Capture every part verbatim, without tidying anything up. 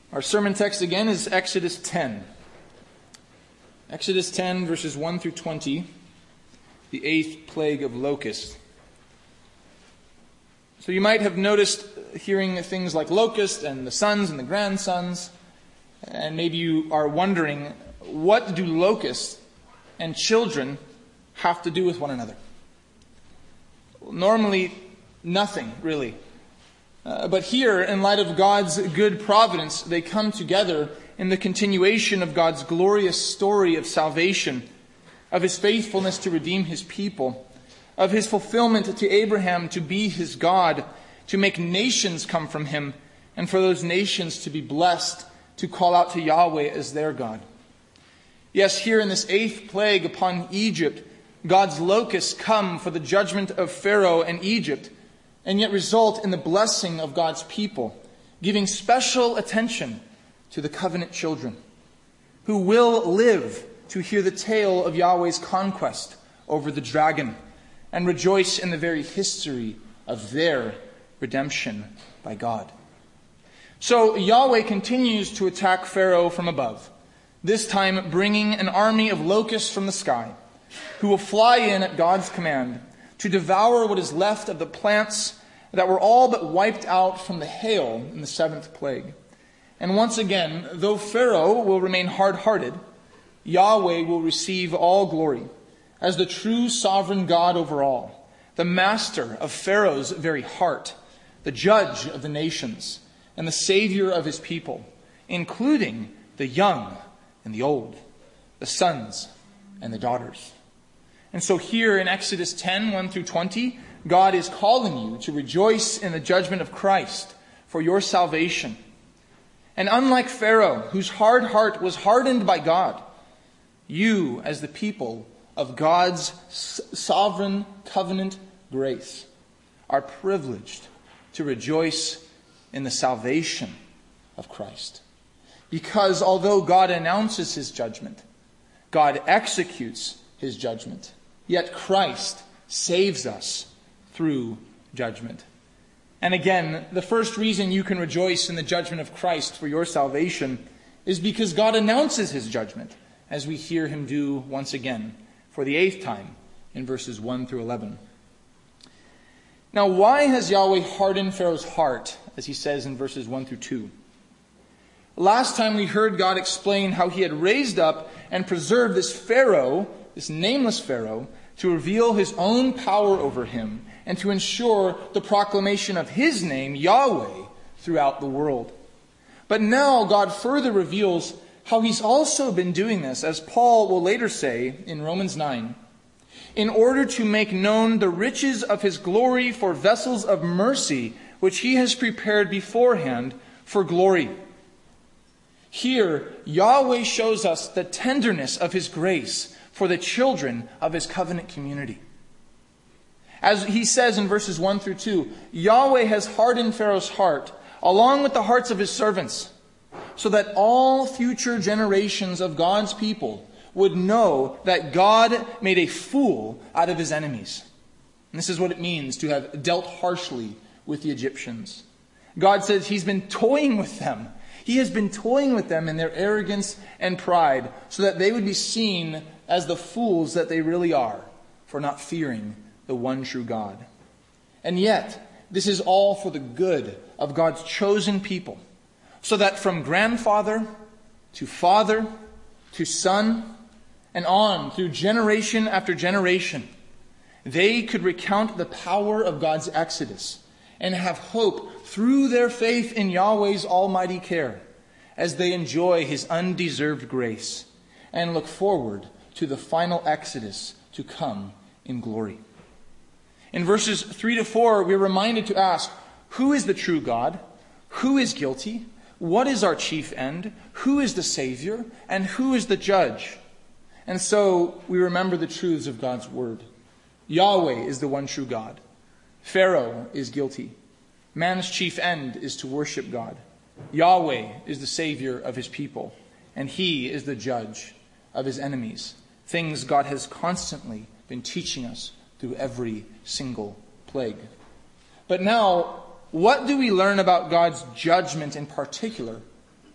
Our sermon text again is Exodus ten. Exodus ten, verses one through twenty, the eighth plague of locusts. So you might have noticed hearing things like locust and the sons and the grandsons, and maybe you are wondering, what do locusts and children have to do with one another? Well, normally, nothing, really. Uh, but here, in light of God's good providence, they come together in the continuation of God's glorious story of salvation, of His faithfulness to redeem His people, of His fulfillment to Abraham to be his God, to make nations come from Him, and for those nations to be blessed, to call out to Yahweh as their God. Yes, here in this eighth plague upon Egypt, God's locusts come for the judgment of Pharaoh and Egypt, and yet result in the blessing of God's people, giving special attention to the covenant children, who will live to hear the tale of Yahweh's conquest over the dragon, and rejoice in the very history of their redemption by God. So Yahweh continues to attack Pharaoh from above, this time bringing an army of locusts from the sky, who will fly in at God's command to devour what is left of the plants that were all but wiped out from the hail in the seventh plague. And once again, though Pharaoh will remain hard-hearted, Yahweh will receive all glory as the true sovereign God over all, the master of Pharaoh's very heart, the judge of the nations, and the savior of His people, including the young and the old, the sons and the daughters. And so here in Exodus ten, one through twenty, God is calling you to rejoice in the judgment of Christ for your salvation. And unlike Pharaoh, whose hard heart was hardened by God, you, as the people of God's sovereign covenant grace, are privileged to rejoice in the salvation of Christ. Because although God announces His judgment, God executes His judgment, yet Christ saves us through judgment. And again, the first reason you can rejoice in the judgment of Christ for your salvation is because God announces His judgment, as we hear Him do once again for the eighth time in verses one through eleven. Now, why has Yahweh hardened Pharaoh's heart, as he says in verses one through two? Last time we heard God explain how He had raised up and preserved this Pharaoh, this nameless Pharaoh, to reveal His own power over him and to ensure the proclamation of His name, Yahweh, throughout the world. But now God further reveals how He's also been doing this, as Paul will later say in Romans nine, in order to make known the riches of His glory for vessels of mercy, which He has prepared beforehand for glory. Here, Yahweh shows us the tenderness of His grace for the children of His covenant community. As He says in verses one through two, Yahweh has hardened Pharaoh's heart, along with the hearts of His servants, so that all future generations of God's people would know that God made a fool out of His enemies. And this is what it means to have dealt harshly with the Egyptians. God says He's been toying with them. He has been toying with them in their arrogance and pride, so that they would be seen as the fools that they really are for not fearing the one true God. And yet, this is all for the good of God's chosen people, so that from grandfather to father to son and on through generation after generation, they could recount the power of God's exodus and have hope through their faith in Yahweh's almighty care as they enjoy His undeserved grace and look forward to the final exodus to come in glory. In verses three to four, we're reminded to ask, who is the true God? Who is guilty? What is our chief end? Who is the Savior? And who is the judge? And so we remember the truths of God's word. Yahweh is the one true God. Pharaoh is guilty. Man's chief end is to worship God. Yahweh is the Savior of His people, and He is the judge of His enemies. Things God has constantly been teaching us through every single plague. But now, what do we learn about God's judgment in particular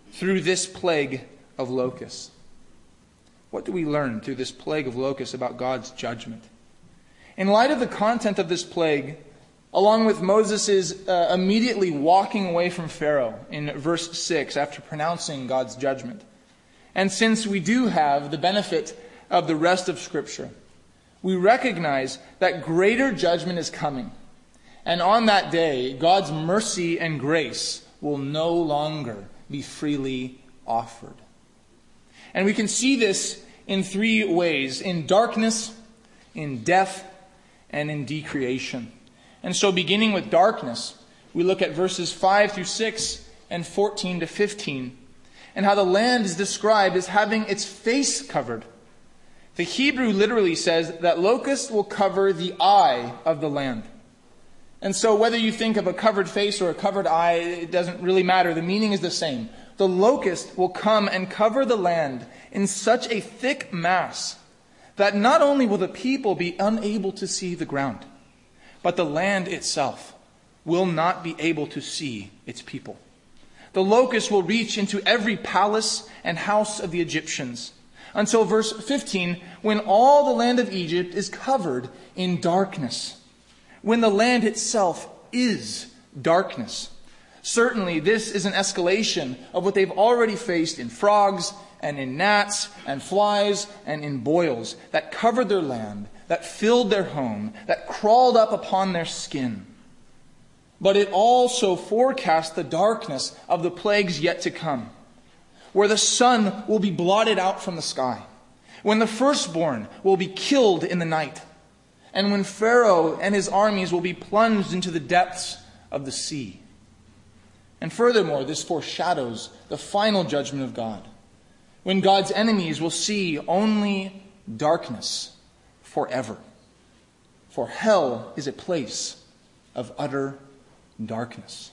through this plague of locusts? What do we learn through this plague of locusts about God's judgment? In light of the content of this plague, along with Moses' uh, immediately walking away from Pharaoh in verse six after pronouncing God's judgment, and since we do have the benefit of the rest of Scripture, we recognize that greater judgment is coming. And on that day, God's mercy and grace will no longer be freely offered. And we can see this in three ways: in darkness, in death, and in decreation. And so beginning with darkness, we look at verses five through six and fourteen to fifteen, and how the land is described as having its face covered. The Hebrew literally says that locusts will cover the eye of the land. And so whether you think of a covered face or a covered eye, it doesn't really matter. The meaning is the same. The locust will come and cover the land in such a thick mass that not only will the people be unable to see the ground, but the land itself will not be able to see its people. The locust will reach into every palace and house of the Egyptians, until verse fifteen, when all the land of Egypt is covered in darkness, when the land itself is darkness. Certainly, this is an escalation of what they've already faced in frogs and in gnats and flies and in boils that covered their land, that filled their home, that crawled up upon their skin. But it also forecasts the darkness of the plagues yet to come, where the sun will be blotted out from the sky, when the firstborn will be killed in the night, and when Pharaoh and his armies will be plunged into the depths of the sea. And furthermore, this foreshadows the final judgment of God, when God's enemies will see only darkness forever. For hell is a place of utter darkness.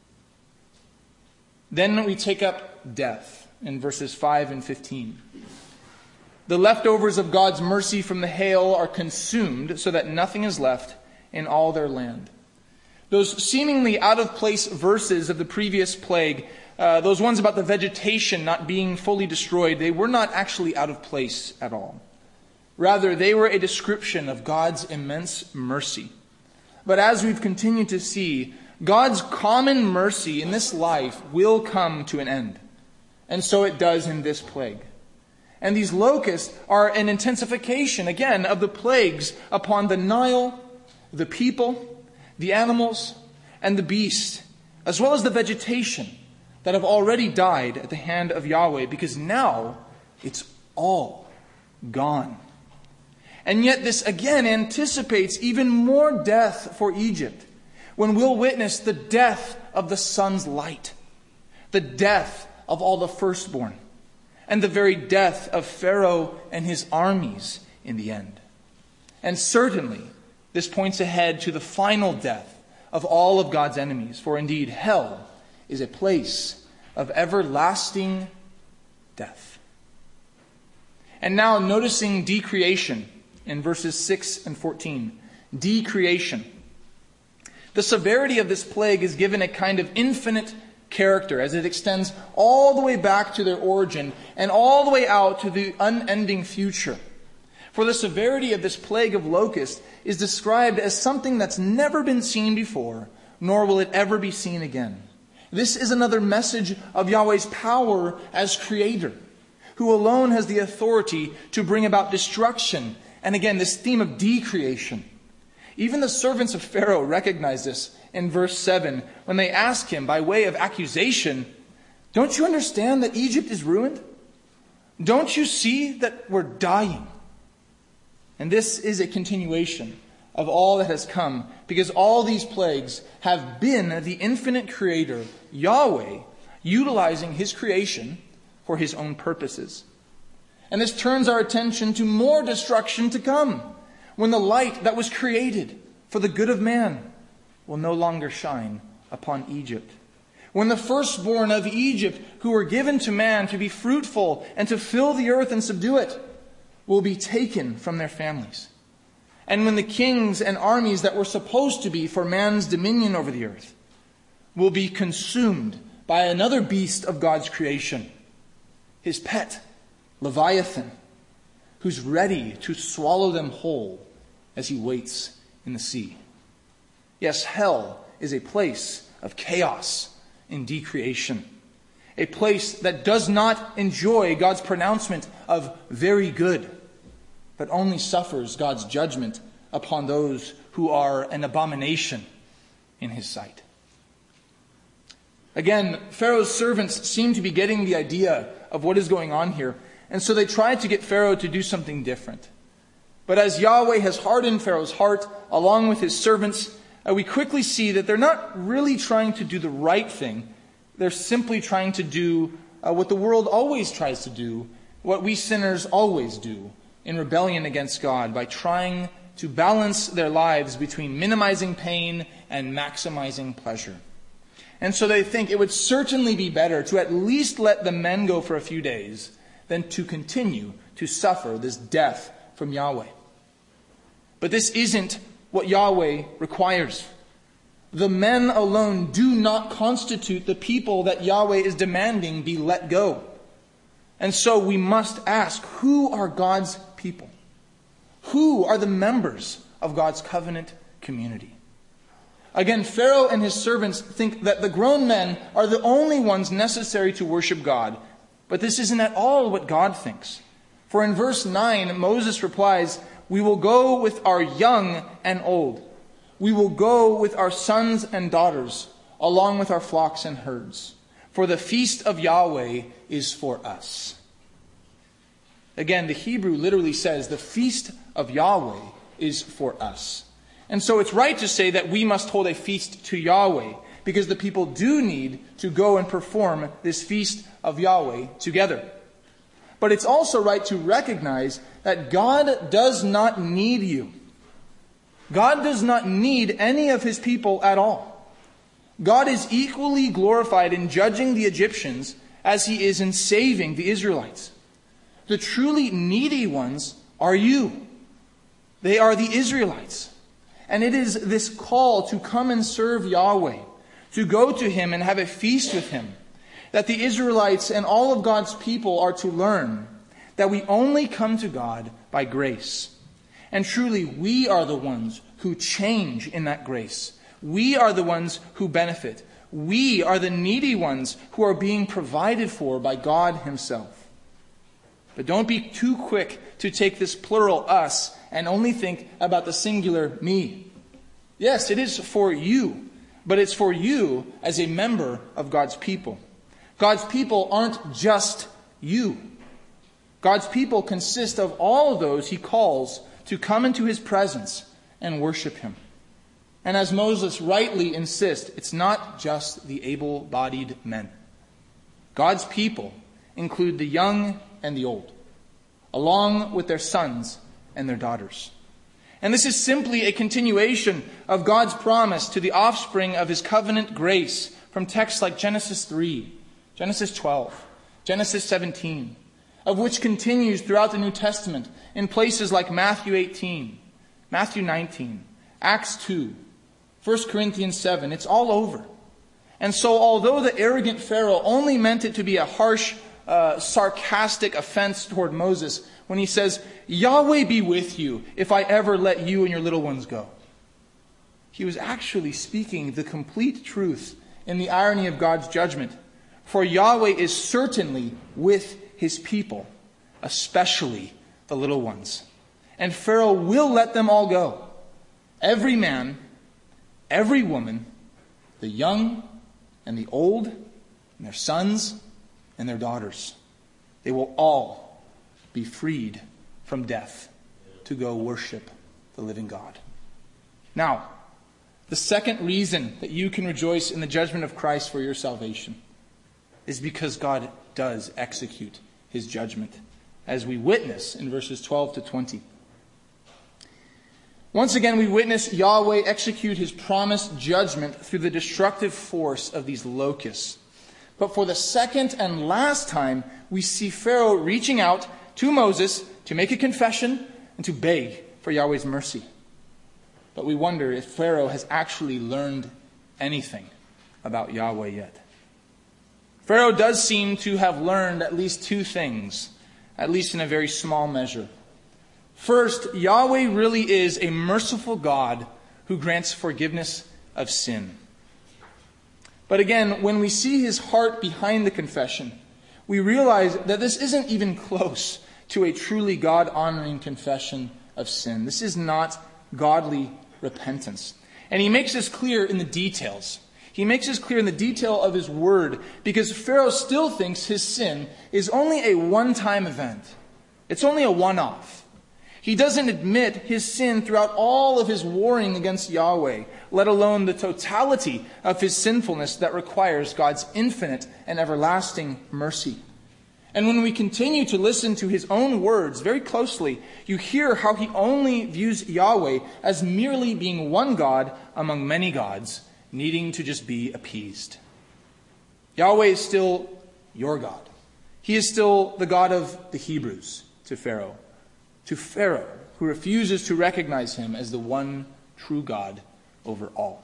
Then we take up death in verses five and fifteen. The leftovers of God's mercy from the hail are consumed so that nothing is left in all their land. Those seemingly out-of-place verses of the previous plague, uh, those ones about the vegetation not being fully destroyed, they were not actually out of place at all. Rather, they were a description of God's immense mercy. But as we've continued to see, God's common mercy in this life will come to an end. And so it does in this plague. And these locusts are an intensification, again, of the plagues upon the Nile, the people, the animals, and the beast, as well as the vegetation that have already died at the hand of Yahweh, because now it's all gone. And yet this again anticipates even more death for Egypt, when we'll witness the death of the sun's light, the death of all the firstborn, and the very death of Pharaoh and his armies in the end. And certainly, this points ahead to the final death of all of God's enemies, for indeed hell is a place of everlasting death. And now noticing decreation in verses six and fourteen. Decreation. The severity of this plague is given a kind of infinite character as it extends all the way back to their origin and all the way out to the unending future. For the severity of this plague of locusts is described as something that's never been seen before, nor will it ever be seen again. This is another message of Yahweh's power as creator, who alone has the authority to bring about destruction. And again, this theme of decreation. Even the servants of Pharaoh recognize this in verse seven when they ask him by way of accusation, "Don't you understand that Egypt is ruined? Don't you see that we're dying?" And this is a continuation of all that has come, because all these plagues have been the infinite creator, Yahweh, utilizing his creation for his own purposes. And this turns our attention to more destruction to come, when the light that was created for the good of man will no longer shine upon Egypt. When the firstborn of Egypt, who were given to man to be fruitful and to fill the earth and subdue it, will be taken from their families. And when the kings and armies that were supposed to be for man's dominion over the earth will be consumed by another beast of God's creation, his pet, Leviathan, who's ready to swallow them whole as he waits in the sea. Yes, hell is a place of chaos and decreation, a place that does not enjoy God's pronouncement of very good, but only suffers God's judgment upon those who are an abomination in his sight. Again, Pharaoh's servants seem to be getting the idea of what is going on here, and so they try to get Pharaoh to do something different. But as Yahweh has hardened Pharaoh's heart along with his servants, uh, we quickly see that they're not really trying to do the right thing. They're simply trying to do uh, what the world always tries to do, what we sinners always do in rebellion against God, by trying to balance their lives between minimizing pain and maximizing pleasure. And so they think it would certainly be better to at least let the men go for a few days than to continue to suffer this death from Yahweh. But this isn't what Yahweh requires. The men alone do not constitute the people that Yahweh is demanding be let go. And so we must ask, who are God's people? Who are the members of God's covenant community? Again, Pharaoh and his servants think that the grown men are the only ones necessary to worship God. But this isn't at all what God thinks. For in verse nine, Moses replies, "We will go with our young and old. We will go with our sons and daughters, along with our flocks and herds. For the feast of Yahweh is for us." Again, the Hebrew literally says, the feast of Yahweh is for us. And so it's right to say that we must hold a feast to Yahweh, because the people do need to go and perform this feast of Yahweh together. But it's also right to recognize that God does not need you. God does not need any of his people at all. God is equally glorified in judging the Egyptians as he is in saving the Israelites. The truly needy ones are you. They are the Israelites. And it is this call to come and serve Yahweh, to go to him and have a feast with him, that the Israelites and all of God's people are to learn, that we only come to God by grace. And truly, we are the ones who change in that grace. We are the ones who benefit. We are the needy ones who are being provided for by God himself. But don't be too quick to take this plural us and only think about the singular me. Yes, it is for you, but it's for you as a member of God's people. God's people aren't just you. God's people consist of all of those he calls to come into his presence and worship him. And as Moses rightly insists, it's not just the able-bodied men. God's people include the young and the old, along with their sons and their daughters. And this is simply a continuation of God's promise to the offspring of his covenant grace from texts like Genesis three, Genesis twelve, Genesis seventeen, of which continues throughout the New Testament in places like Matthew eighteen, Matthew nineteen, Acts two, First Corinthians seven. It's all over. And so although the arrogant Pharaoh only meant it to be a harsh, uh, sarcastic offense toward Moses when he says, "Yahweh be with you if I ever let you and your little ones go," he was actually speaking the complete truth in the irony of God's judgment. For Yahweh is certainly with his people, especially the little ones. And Pharaoh will let them all go. Every man, every woman, the young and the old, and their sons and their daughters. They will all be freed from death to go worship the living God. Now, the second reason that you can rejoice in the judgment of Christ for your salvation is because God does execute his judgment, as we witness in verses twelve to twenty. Once again, we witness Yahweh execute his promised judgment through the destructive force of these locusts. But for the second and last time, we see Pharaoh reaching out to Moses to make a confession and to beg for Yahweh's mercy. But we wonder if Pharaoh has actually learned anything about Yahweh yet. Pharaoh does seem to have learned at least two things, at least in a very small measure. First, Yahweh really is a merciful God who grants forgiveness of sin. But again, when we see his heart behind the confession, we realize that this isn't even close to a truly God-honoring confession of sin. This is not godly repentance. And he makes this clear in the details. He makes this clear in the detail of his word, because Pharaoh still thinks his sin is only a one-time event. It's only a one-off. He doesn't admit his sin throughout all of his warring against Yahweh, let alone the totality of his sinfulness that requires God's infinite and everlasting mercy. And when we continue to listen to his own words very closely, you hear how he only views Yahweh as merely being one God among many gods, needing to just be appeased. Yahweh is still your God. He is still the God of the Hebrews to Pharaoh. To Pharaoh, who refuses to recognize him as the one true God over all.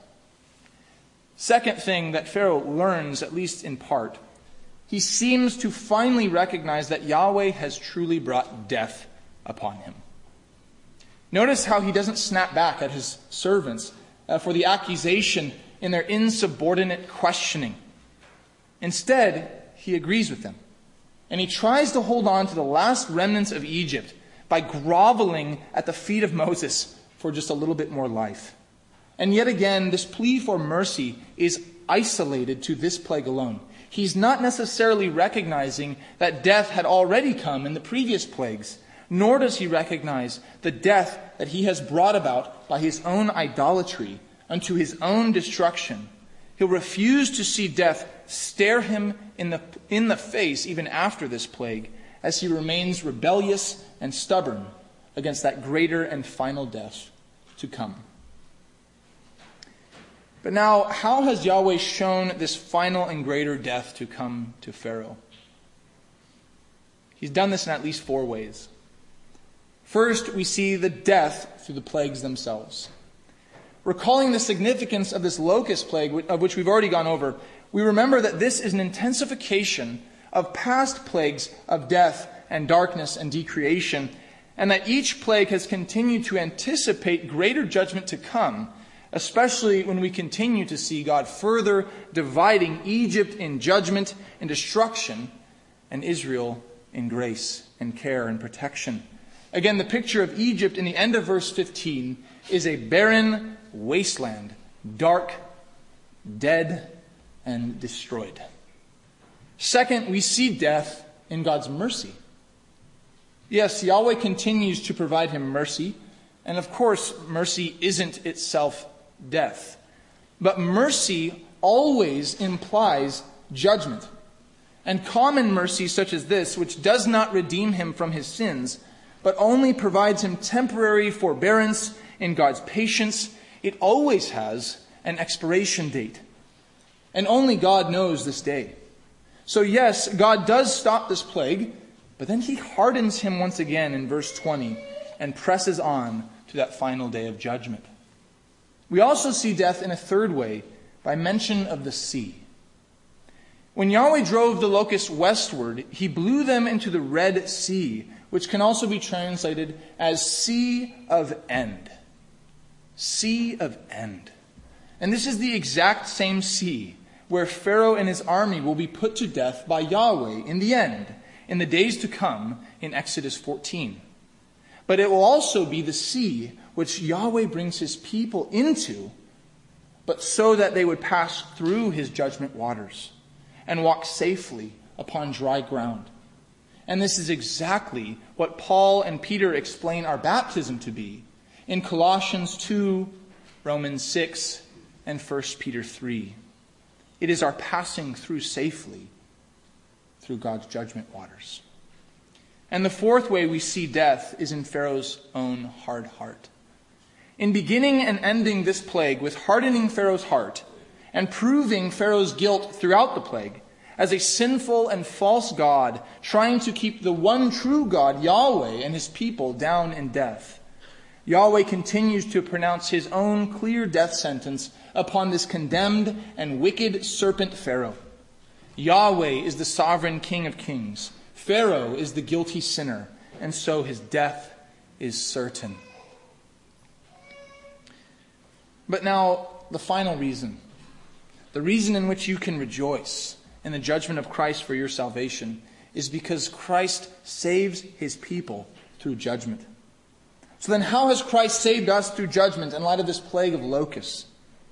Second thing that Pharaoh learns, at least in part, he seems to finally recognize that Yahweh has truly brought death upon him. Notice how he doesn't snap back at his servants uh, for the accusation in their insubordinate questioning. Instead, he agrees with them. And he tries to hold on to the last remnants of Egypt by groveling at the feet of Moses for just a little bit more life. And yet again, this plea for mercy is isolated to this plague alone. He's not necessarily recognizing that death had already come in the previous plagues, nor does he recognize the death that he has brought about by his own idolatry unto his own destruction. He'll refuse to see death stare him in the, in the face even after this plague, as he remains rebellious and stubborn against that greater and final death to come. But now, how has Yahweh shown this final and greater death to come to Pharaoh? He's done this in at least four ways. First, we see the death through the plagues themselves. Recalling the significance of this locust plague, of which we've already gone over, we remember that this is an intensification of past plagues of death and darkness and decreation, and that each plague has continued to anticipate greater judgment to come, especially when we continue to see God further dividing Egypt in judgment and destruction and Israel in grace and care and protection. Again, the picture of Egypt in the end of verse fifteen is a barren wasteland, dark, dead, and destroyed. Second, we see death in God's mercy. Yes, Yahweh continues to provide him mercy, and of course, mercy isn't itself death. But mercy always implies judgment. And common mercy such as this, which does not redeem him from his sins, but only provides him temporary forbearance in God's patience, it always has an expiration date. And only God knows this day. So yes, God does stop this plague, but then he hardens him once again in verse twenty and presses on to that final day of judgment. We also see death in a third way by mention of the sea. When Yahweh drove the locusts westward, he blew them into the Red Sea, which can also be translated as Sea of End. Sea of End. And this is the exact same sea where Pharaoh and his army will be put to death by Yahweh in the end, in the days to come in Exodus fourteen. But it will also be the sea which Yahweh brings his people into, but so that they would pass through his judgment waters and walk safely upon dry ground. And this is exactly what Paul and Peter explain our baptism to be in Colossians two, Romans six, and First Peter three. It is our passing through safely through God's judgment waters. And the fourth way we see death is in Pharaoh's own hard heart. In beginning and ending this plague with hardening Pharaoh's heart and proving Pharaoh's guilt throughout the plague as a sinful and false God trying to keep the one true God, Yahweh, and his people down in death, Yahweh continues to pronounce his own clear death sentence upon this condemned and wicked serpent Pharaoh. Yahweh is the sovereign King of kings. Pharaoh is the guilty sinner, and so his death is certain. But now, the final reason, the reason in which you can rejoice in the judgment of Christ for your salvation, is because Christ saves his people through judgment. So then how has Christ saved us through judgment in light of this plague of locusts?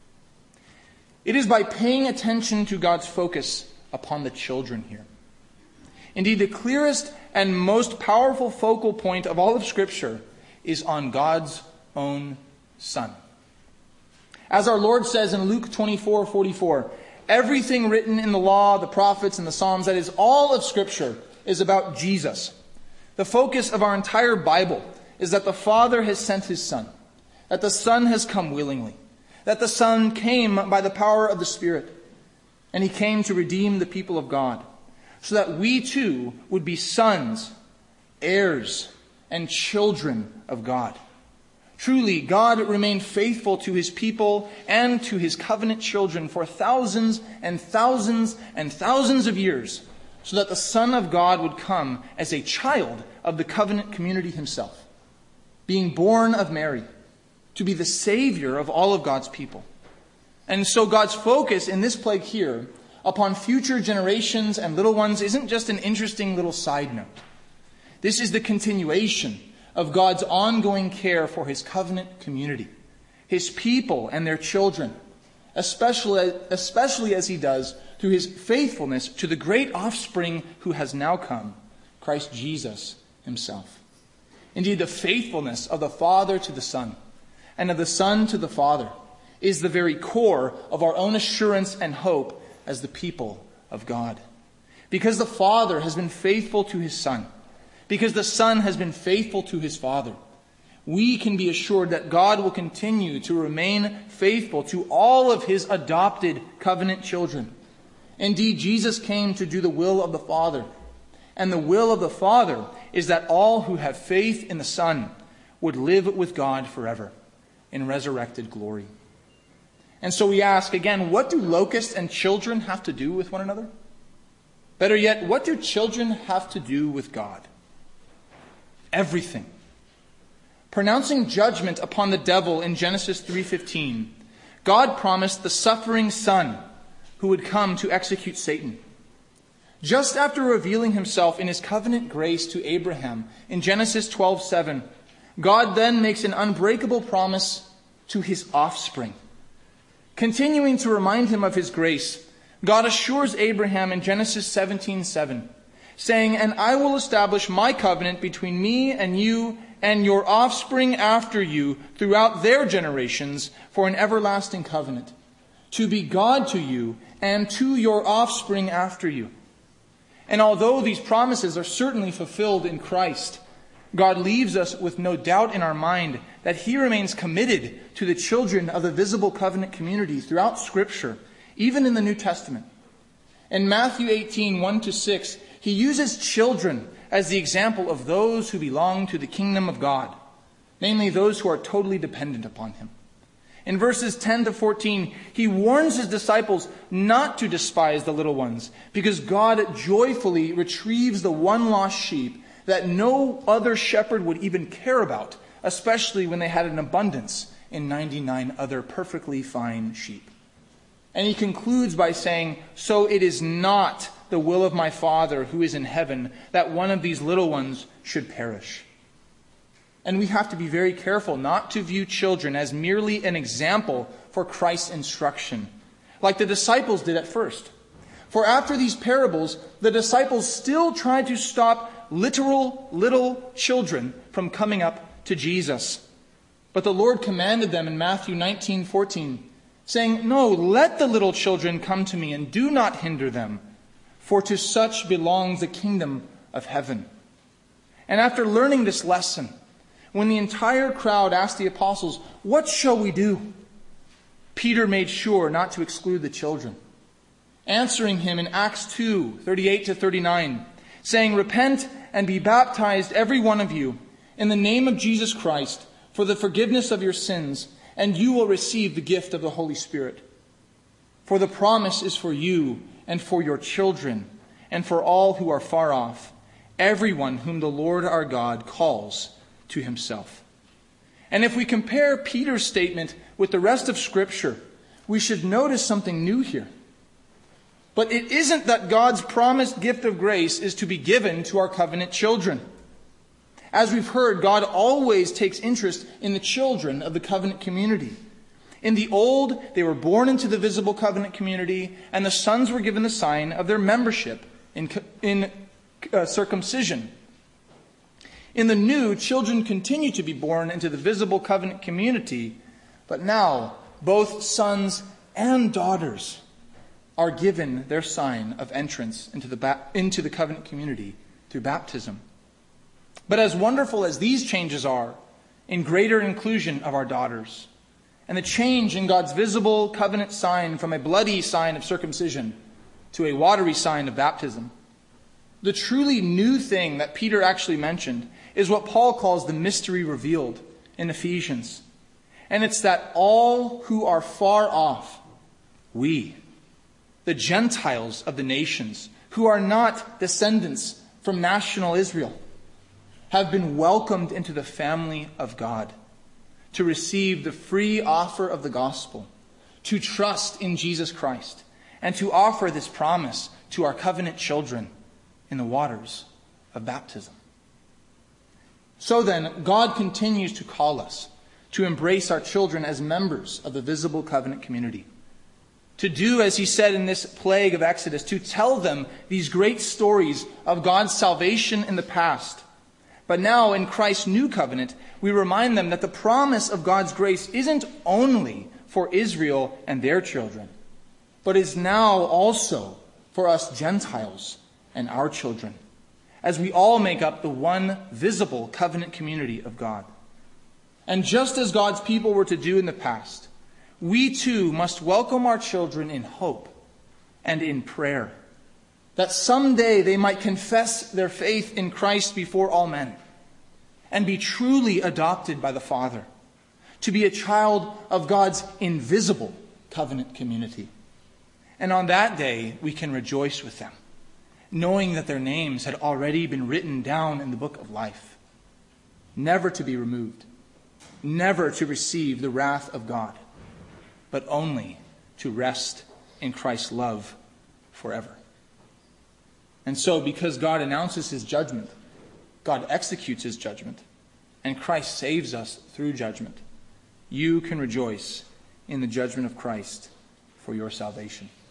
It is by paying attention to God's focus upon the children here. Indeed, the clearest and most powerful focal point of all of Scripture is on God's own Son. As our Lord says in Luke twenty-four forty-four, everything written in the law, the prophets, and the Psalms, that is all of Scripture, is about Jesus. The focus of our entire Bible is that the Father has sent his Son, that the Son has come willingly, that the Son came by the power of the Spirit, and he came to redeem the people of God, so that we too would be sons, heirs, and children of God. Truly, God remained faithful to his people and to his covenant children for thousands and thousands and thousands of years, so that the Son of God would come as a child of the covenant community himself, being born of Mary, to be the Savior of all of God's people. And so God's focus in this plague here upon future generations and little ones isn't just an interesting little side note. This is the continuation of God's ongoing care for his covenant community, his people and their children, especially, especially as he does through his faithfulness to the great offspring who has now come, Christ Jesus himself. Indeed, the faithfulness of the Father to the Son and of the Son to the Father is the very core of our own assurance and hope as the people of God. Because the Father has been faithful to his Son, because the Son has been faithful to his Father, we can be assured that God will continue to remain faithful to all of his adopted covenant children. Indeed, Jesus came to do the will of the Father. And the will of the Father is that all who have faith in the Son would live with God forever in resurrected glory. And so we ask again, what do locusts and children have to do with one another? Better yet, what do children have to do with God? Everything. Pronouncing judgment upon the devil in Genesis three fifteen, God promised the suffering Son who would come to execute Satan. Just after revealing himself in his covenant grace to Abraham in Genesis twelve seven, God then makes an unbreakable promise to his offspring. Continuing to remind him of his grace, God assures Abraham in Genesis seventeen seven, saying, "And I will establish my covenant between me and you and your offspring after you throughout their generations for an everlasting covenant, to be God to you and to your offspring after you." And although these promises are certainly fulfilled in Christ, God leaves us with no doubt in our mind that he remains committed to the children of the visible covenant community throughout Scripture, even in the New Testament. In Matthew eighteen, one to six, he uses children as the example of those who belong to the kingdom of God, namely those who are totally dependent upon him. In verses ten to fourteen, he warns his disciples not to despise the little ones, because God joyfully retrieves the one lost sheep that no other shepherd would even care about, especially when they had an abundance in ninety-nine other perfectly fine sheep. And he concludes by saying, "So it is not the will of my Father who is in heaven that one of these little ones should perish." And we have to be very careful not to view children as merely an example for Christ's instruction, like the disciples did at first. For after these parables, the disciples still tried to stop literal little children from coming up to Jesus. But the Lord commanded them in Matthew nineteen fourteen, saying, "No, let the little children come to me, and do not hinder them, for to such belongs the kingdom of heaven." And after learning this lesson, when the entire crowd asked the apostles, "What shall we do?" Peter made sure not to exclude the children, answering him in Acts two, thirty-eight to thirty-nine, saying, "Repent and be baptized, every one of you, in the name of Jesus Christ, for the forgiveness of your sins, and you will receive the gift of the Holy Spirit. For the promise is for you and for your children, and for all who are far off, everyone whom the Lord our God calls to himself. And if we compare Peter's statement with the rest of Scripture, we should notice something new here. But it isn't that God's promised gift of grace is to be given to our covenant children. As we've heard, God always takes interest in the children of the covenant community. In the old, they were born into the visible covenant community, and the sons were given the sign of their membership in, in uh, circumcision. In the new, children continue to be born into the visible covenant community, but now both sons and daughters are given their sign of entrance into the, ba- into the covenant community through baptism. But as wonderful as these changes are in greater inclusion of our daughters, and the change in God's visible covenant sign from a bloody sign of circumcision to a watery sign of baptism, the truly new thing that Peter actually mentioned is what Paul calls the mystery revealed in Ephesians. And it's that all who are far off, we, the Gentiles of the nations, who are not descendants from national Israel, have been welcomed into the family of God, to receive the free offer of the gospel, to trust in Jesus Christ, and to offer this promise to our covenant children in the waters of baptism. So then, God continues to call us to embrace our children as members of the visible covenant community. To do, as he said in this plague of Exodus, to tell them these great stories of God's salvation in the past. But now, in Christ's new covenant, we remind them that the promise of God's grace isn't only for Israel and their children, but is now also for us Gentiles and our children, as we all make up the one visible covenant community of God. And just as God's people were to do in the past, we too must welcome our children in hope and in prayer, that someday they might confess their faith in Christ before all men and be truly adopted by the Father, to be a child of God's invisible covenant community. And on that day, we can rejoice with them, knowing that their names had already been written down in the book of life, never to be removed, never to receive the wrath of God, but only to rest in Christ's love forever. And so, because God announces his judgment, God executes his judgment, and Christ saves us through judgment, you can rejoice in the judgment of Christ for your salvation.